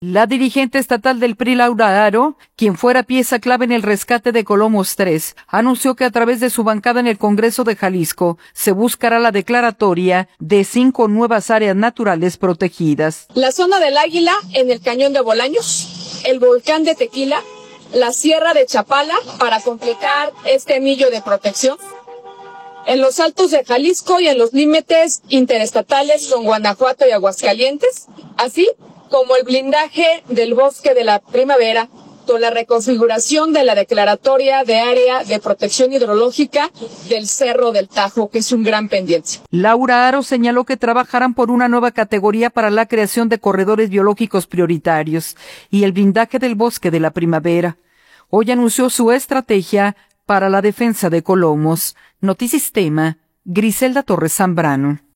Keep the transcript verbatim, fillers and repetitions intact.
La dirigente estatal del P R I, Laura Aro, quien fuera pieza clave en el rescate de Colomos tres, anunció que a través de su bancada en el Congreso de Jalisco se buscará la declaratoria de cinco nuevas áreas naturales protegidas. La zona del Águila en el Cañón de Bolaños, el volcán de Tequila, la Sierra de Chapala para completar este anillo de protección, en los altos de Jalisco y en los límites interestatales con Guanajuato y Aguascalientes, así como el blindaje del bosque de la primavera con la reconfiguración de la declaratoria de área de protección hidrológica del Cerro del Tajo, que es un gran pendiente. Laura Aro señaló que trabajarán por una nueva categoría para la creación de corredores biológicos prioritarios y el blindaje del bosque de la primavera. Hoy anunció su estrategia para la defensa de Colomos. Notisistema, Griselda Torres Zambrano.